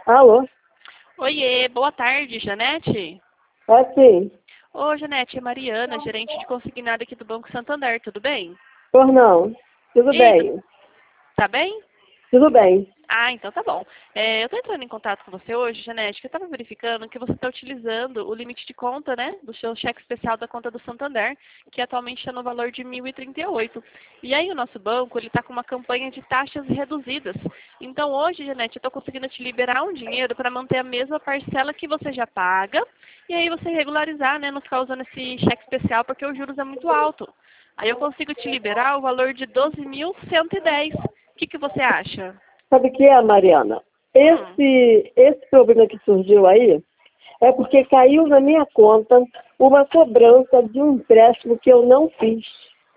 Alô? Oiê, boa tarde, Janete. É sim. Ô, Janete, é Mariana, gerente de consignado aqui do Banco Santander, tudo bem? Por não. Tudo Eita, bem. tá bem? Tudo bem. Ah, então tá bom. Eu tô entrando em contato com você hoje, Janete, que eu tava verificando que você está utilizando o limite de conta, né, do seu cheque especial da conta do Santander, que atualmente está no valor de 1.038. E aí o nosso banco, ele tá com uma campanha de taxas reduzidas. Então hoje, Janete, eu tô conseguindo te liberar um dinheiro para manter a mesma parcela que você já paga, e aí você regularizar, né, não ficar usando esse cheque especial porque os juros é muito alto. Aí eu consigo te liberar o valor de 12.110. O que você acha? Sabe o que é, Mariana? Hum. Esse problema que surgiu aí é porque caiu na minha conta uma cobrança de um empréstimo que eu não fiz.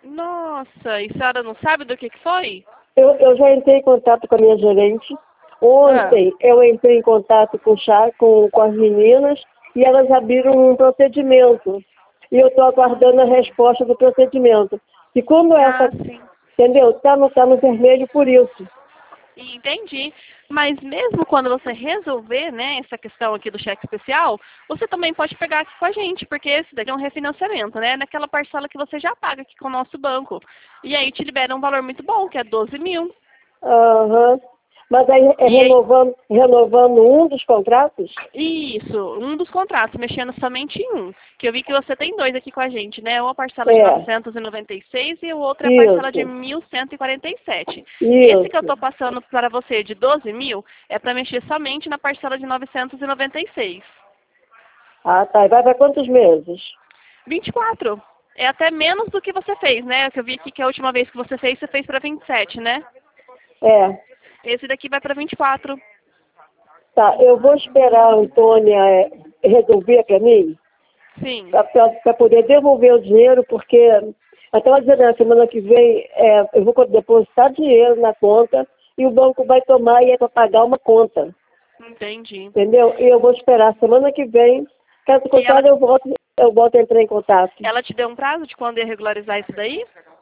Nossa, e a senhora não sabe do que foi? Eu já entrei em contato com a minha gerente. Ah, Ontem eu entrei em contato com as meninas e elas abriram um procedimento. E eu estou aguardando a resposta do procedimento. E como essa, sim. entendeu? Tá no vermelho por isso. Entendi. Mas mesmo quando você resolver, né, essa questão aqui do cheque especial, você também pode pegar aqui com a gente, porque esse daqui é um refinanciamento, né? Naquela parcela que você já paga aqui com o nosso banco. E aí te libera um valor muito bom, que é 12.000. Aham. Mas aí é E aí, renovando um dos contratos? isso, um dos contratos, mexendo somente em um. Que eu vi que você tem dois aqui com a gente, né? Uma parcela de É, 996 e o outro é a parcela de isso, 1.147. Esse que eu isso. estou passando para você de 12.000 é para mexer somente na parcela de 996. Ah, tá. E vai para quantos meses? 24. É até menos do que você fez, né? Que eu vi aqui que a última vez que você fez para 27, né? É, Esse daqui vai para 24. tá. Eu vou esperar a Antônia resolver para mim, Sim. para poder devolver o dinheiro, porque até ela dizer, na semana que vem eu vou depositar dinheiro na conta e o banco vai tomar e é para pagar uma conta, Entendi. entendeu? E eu vou esperar a semana que vem, caso E contrário eu volto a entrar em contato. ela te deu um prazo de quando ia regularizar isso daí?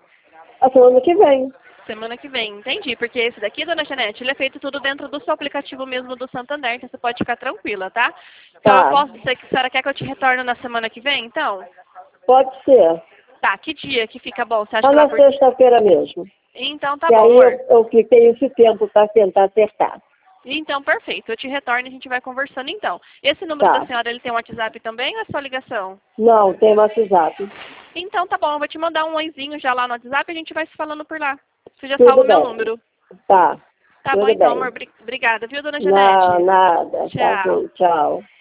A semana que vem. Semana que vem, entendi. Porque esse daqui, dona Janete, ele é feito tudo dentro do seu aplicativo mesmo do Santander, então você pode ficar tranquila, tá? Então eu Tá. posso dizer que a senhora quer que eu te retorne na semana que vem, então? Pode ser. Tá, que dia que fica bom? Você acha Só que lá na por... sexta-feira mesmo. Então tá E bom, aí amor. eu fiquei esse tempo para tentar acertar. Então, perfeito. Eu te retorno e a gente vai conversando então. Esse número da Tá. senhora, ele tem um WhatsApp também ou é só ligação? Não, tem WhatsApp. Então tá bom, eu vou te mandar um oizinho já lá no WhatsApp e a gente vai se falando por lá. Você já salva Tudo o meu bem. número. Tá. Tá bom Tudo então, amor. bem. Obrigada, viu, dona Não, Janete? nada. Tá Tchau. bom. Tchau.